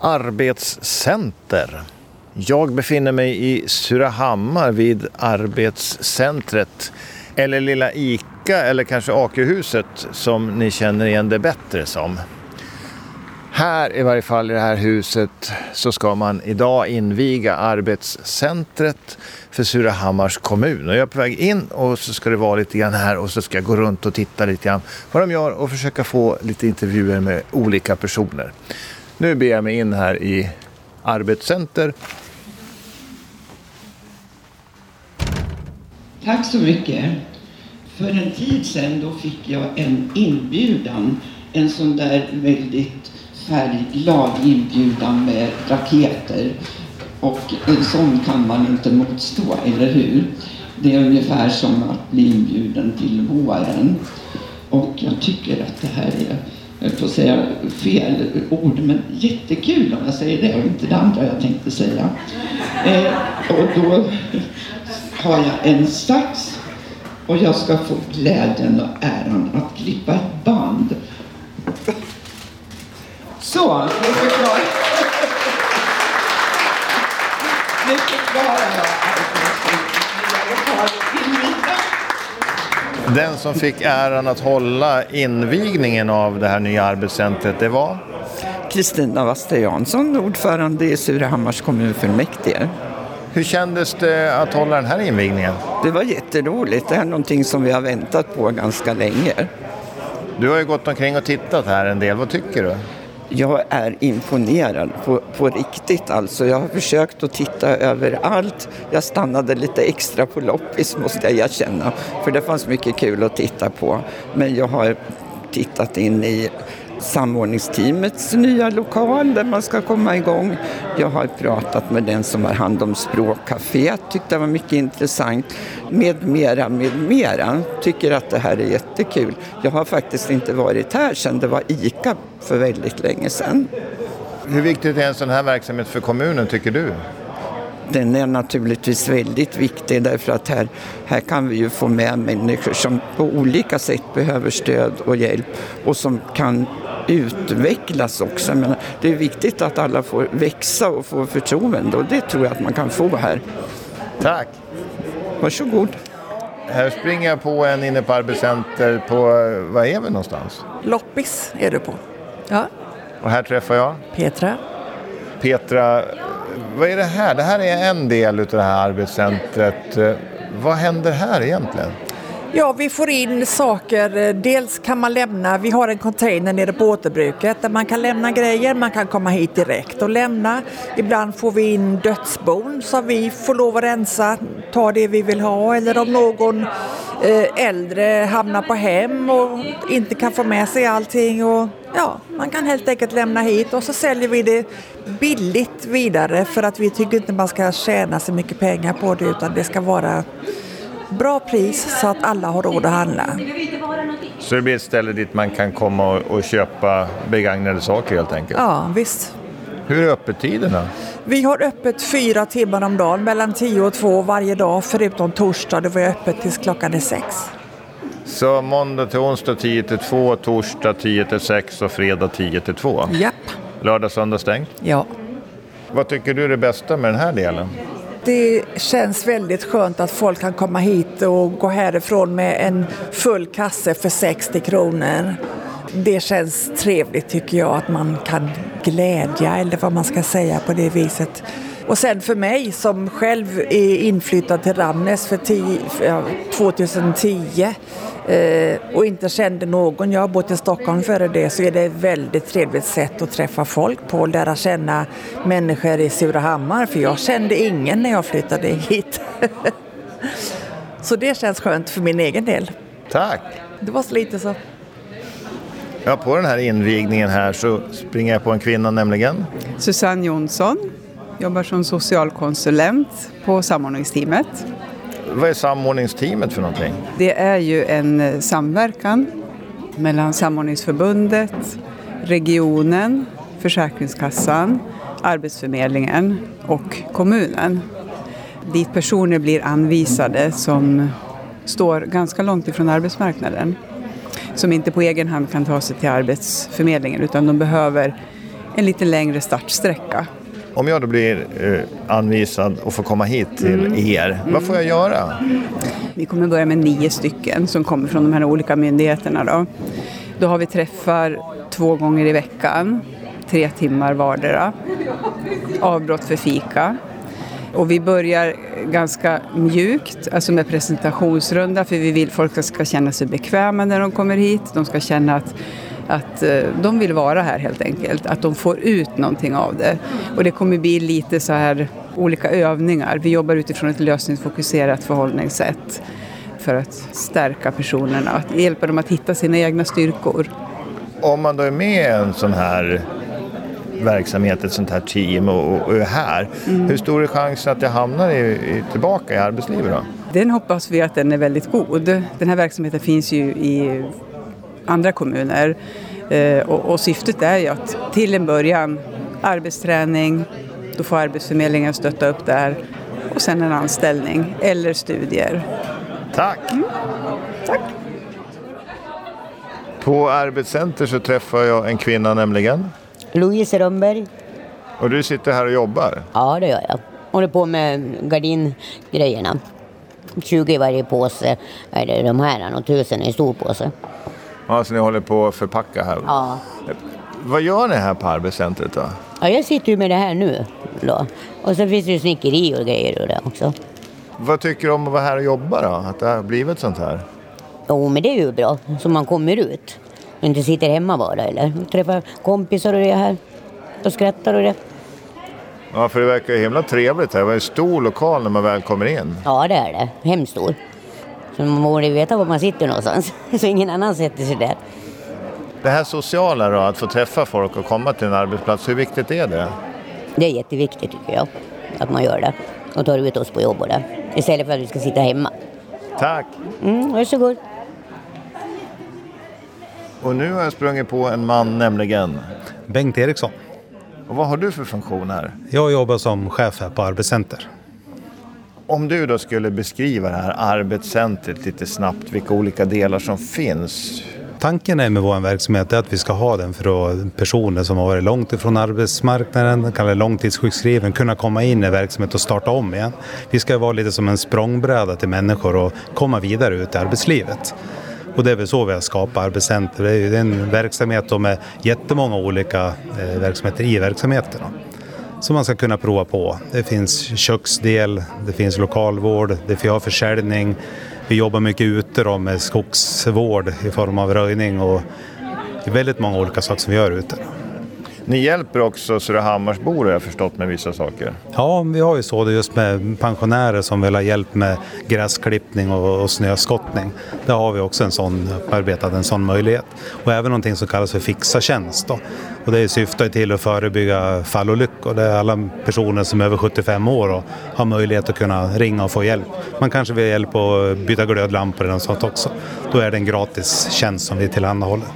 Arbetscenter. Jag befinner mig i Surahammar vid arbetscentret, eller lilla Ica eller kanske Akerhuset som ni känner igen det bättre som. Här i varje fall i det här huset så ska man idag inviga arbetscentret för Surahammars kommun. Och jag är på väg in och så ska det vara lite grann här och så ska jag gå runt och titta lite grann vad de gör och försöka få lite intervjuer med olika personer. Nu ber jag mig in här i arbetscenter. Tack så mycket. För en tid sedan då fick jag en inbjudan, en sån där väldigt färgglad inbjudan med raketer. Och en sån kan man inte motstå, eller hur? Det är ungefär som att bli inbjuden till våren. Och jag tycker att det här är, jag får säga fel ord, men jättekul om jag säger det och inte det andra jag tänkte säga. Och då har jag en sax och jag ska få glädjen och äran att klippa ett band. Så, nu förklarar jag Den som fick äran att hålla invigningen av det här nya arbetscentret, det var? Kristina Waster Jansson, ordförande i Surahammars kommunfullmäktige. Hur kändes det att hålla den här invigningen? Det var jätteroligt. Det är någonting som vi har väntat på ganska länge. Du har ju gått omkring och tittat här en del. Vad tycker du? Jag är imponerad på riktigt alltså. Jag har försökt att titta överallt. Jag stannade lite extra på loppis måste jag erkänna. För det fanns mycket kul att titta på. Men jag har tittat in i samordningsteamets nya lokal där man ska komma igång. Jag har pratat med den som har hand om språkcafé. Tyckte det var mycket intressant. Med mera. Tycker att det här är jättekul. Jag har faktiskt inte varit här sedan det var Ica för väldigt länge sedan. Hur viktigt är en sån här verksamhet för kommunen tycker du? Den är naturligtvis väldigt viktig därför att här kan vi ju få med människor som på olika sätt behöver stöd och hjälp och som kan utvecklas också. Men det är viktigt att alla får växa och få förtroende och det tror jag att man kan få här. Tack! Varsågod. Här springer jag på en inne på arbetscenter på, vad är vi någonstans? Loppis är du på. Ja. Och här träffar jag? Petra, vad är det här? Det här är en del av det här arbetscentret. Vad händer här egentligen? Ja, vi får in saker. Dels kan man lämna, vi har en container nere på återbruket där man kan lämna grejer. Man kan komma hit direkt och lämna. Ibland får vi in dödsbon som vi får lov att rensa, ta det vi vill ha. Eller om någon äldre hamnar på hem och inte kan få med sig allting. Och, ja, man kan helt enkelt lämna hit och så säljer vi det billigt vidare. För att vi tycker inte man ska tjäna så mycket pengar på det utan det ska vara bra pris så att alla har råd att handla. Så det blir ett ställe dit man kan komma och köpa begagnade saker helt enkelt? Ja, visst. Hur är öppettiderna? Vi har öppet 4 timmar om dagen, mellan 10 och 2 varje dag, förutom torsdag då vi är öppet tills klockan är 6. Så måndag till onsdag 10 till 2, torsdag 10 till 6 och fredag 10 till 2? Japp. Lördag, söndag stängt? Ja. Vad tycker du är det bästa med den här delen? Det känns väldigt skönt att folk kan komma hit och gå härifrån med en full kasse för 60 kronor. Det känns trevligt tycker jag att man kan glädja eller vad man ska säga på det viset. Och sen för mig som själv är inflyttad till Ramnäs för 2010 och inte kände någon, jag har bott i Stockholm före det, så är det ett väldigt trevligt sätt att träffa folk på och lära känna människor i Surahammar, för jag kände ingen när jag flyttade hit. Så det känns skönt för min egen del. Tack! Det var så lite så. Ja, på den här invigningen här så springer jag på en kvinna nämligen. Susanne Jonsson, jobbar som socialkonsulent på samordningsteamet. Vad är samordningsteamet för någonting? Det är ju en samverkan mellan samordningsförbundet, regionen, Försäkringskassan, Arbetsförmedlingen och kommunen. Dit personer blir anvisade som står ganska långt ifrån arbetsmarknaden. Som inte på egen hand kan ta sig till Arbetsförmedlingen utan de behöver en lite längre startsträcka. Om jag då blir anvisad och får komma hit till er, vad får jag göra? Vi kommer börja med 9 stycken som kommer från de här olika myndigheterna. Då har vi träffar 2 gånger i veckan, 3 timmar vardera. Avbrott för fika. Och vi börjar ganska mjukt, alltså med presentationsrunda, för vi vill folk ska känna sig bekväma när de kommer hit. De ska känna att de vill vara här helt enkelt, att de får ut någonting av det. Och det kommer bli lite så här olika övningar. Vi jobbar utifrån ett lösningsfokuserat förhållningssätt för att stärka personerna, att hjälpa dem att hitta sina egna styrkor. Om man då är med i en sån här verksamhet, ett sånt här team och är här, hur stor är chansen att jag hamnar tillbaka i arbetslivet då? Den hoppas vi att den är väldigt god. Den här verksamheten finns ju i andra kommuner och syftet är ju att till en början arbetsträning, då får Arbetsförmedlingen stötta upp där, och sen en anställning eller studier. Tack! Tack! På Arbetscenter så träffar jag en kvinna nämligen. Louise Rönnberg. Och du sitter här och jobbar? Ja, det gör jag. Håller på med gardingrejerna. 20 i varje påse är det de här, och 1000 i stor påse. Ja, så ni håller på att förpacka här? Ja. Vad gör ni här på Arbetscentret då? Ja, jag sitter ju med det här nu då. Och så finns det ju snickeri och grejer och det också. Vad tycker du om att vara här och jobba då? Att det har blivit sånt här? Jo, men det är ju bra. Så man kommer ut. Och inte sitter hemma bara, eller? Träffar kompisar och det här. Och skrattar och det. Ja, för det verkar ju himla trevligt här. Det var en stor lokal när man väl kommer in. Ja, det är det. Hemskt stor. Så man borde veta var man sitter någonstans. Så ingen annan sätter sig där. Det här sociala då, att få träffa folk och komma till en arbetsplats, hur viktigt är det? Det är jätteviktigt tycker jag. Att man gör det. Och tar ut oss på jobb och det. Istället för att vi ska sitta hemma. Tack! Varsågod. Och nu har jag sprungit på en man nämligen. Bengt Eriksson. Och vad har du för funktion här? Jag jobbar som chef här på Arbetscenter. Om du då skulle beskriva det här arbetscentret lite snabbt, vilka olika delar som finns. Tanken är med vår verksamhet är att vi ska ha den för personer som har varit långt ifrån arbetsmarknaden, kallar långtidssjukskriven, kunna komma in i verksamhet och starta om igen. Vi ska vara lite som en språngbräda till människor och komma vidare ut i arbetslivet. Och det är väl så vi har skapat Arbetscenter. Det är ju en verksamhet med jättemånga olika verksamheter i verksamheterna som man ska kunna prova på. Det finns köksdel, det finns lokalvård, det finns försäljning. Vi jobbar mycket ute då med skogsvård i form av röjning och det är väldigt många olika saker som vi gör ute. Ni hjälper också Surahammarsbor, har jag förstått, med vissa saker. Ja, vi har ju så det just med pensionärer som vill ha hjälp med gräsklippning och snöskottning. Där har vi också en sån möjlighet. Och även någonting som kallas för fixa-tjänst då. Och det syftar till att förebygga fallolyckor. Det är alla personer som är över 75 år och har möjlighet att kunna ringa och få hjälp. Man kanske vill hjälp att byta glödlampor eller sånt också. Då är det en gratis tjänst som vi tillhandahåller.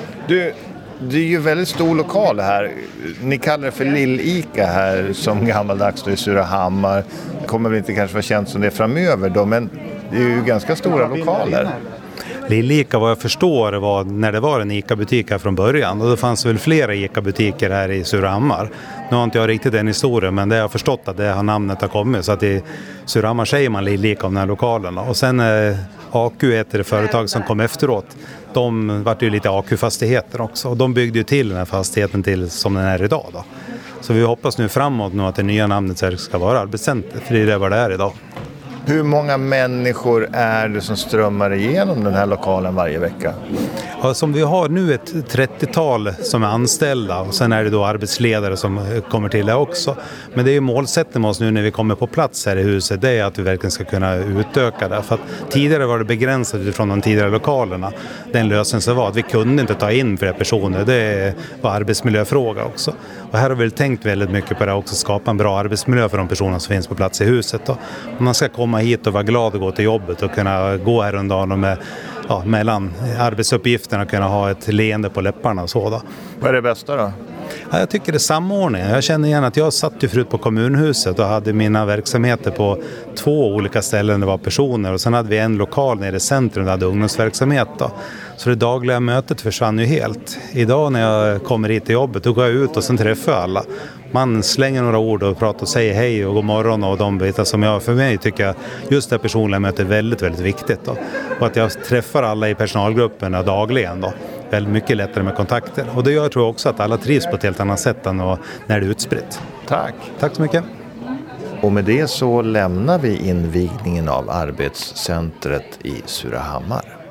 Det är ju väldigt stor lokal här. Ni kallar det för Lill-Ica här som gammaldags då i Surahammar. Det kommer väl inte kanske vara känt som det framöver då, men det är ju ganska stora lokaler. Lill-Ica, vad jag förstår, var när det var en ICA-butik här från början. Och det fanns väl flera ICA-butiker här i Surahammar. Nu har inte jag riktigt den historien, men det har jag förstått att det här namnet har kommit. Så att i Surahammar säger man Lill-Ica om den här lokalen. Och sen AQ heter det företag som kom efteråt. De var ju lite AQ-fastigheter också. Och de byggde ju till den här fastigheten till som den är idag då. Så vi hoppas nu framåt nu att det nya namnet ska vara Arbetscenter. För det är vad det är idag. Hur många människor är det som strömmar igenom den här lokalen varje vecka? Ja, som vi har nu ett 30-tal som är anställda och sen är det då arbetsledare som kommer till det också. Men det är ju målsättningen med oss nu när vi kommer på plats här i huset, det är att vi verkligen ska kunna utöka det. För att tidigare var det begränsat utifrån de tidigare lokalerna. Den lösningen så var att vi kunde inte ta in fler personer, det var arbetsmiljöfråga också. Och här har vi tänkt väldigt mycket på det också, skapa en bra arbetsmiljö för de personer som finns på plats i huset då. Man ska komma hit och vara glad och gå till jobbet och kunna gå här en dag med mellan arbetsuppgifterna kunna ha ett leende på läpparna och så då. Vad är det bästa då? Ja, jag tycker det är samordning. Jag känner igen att jag satt ju förut på kommunhuset och hade mina verksamheter på 2 olika ställen. Det var personer och sen hade vi en lokal nere i centrum där hade ungdomsverksamhet då. Så det dagliga mötet försvann ju helt. Idag när jag kommer hit till jobbet då går jag ut och sen träffar jag alla. Man slänger några ord och pratar och säger hej och god morgon och de bitar som jag, för mig tycker jag just det personliga mötet är väldigt, väldigt viktigt då. Och att jag träffar alla i personalgrupperna dagligen då. Väldigt mycket lättare med kontakter. Och det gör, tror jag också, att alla trivs på ett helt annat sätt än när det är utspritt. Tack. Tack så mycket. Och med det så lämnar vi invigningen av arbetscentret i Surahammar.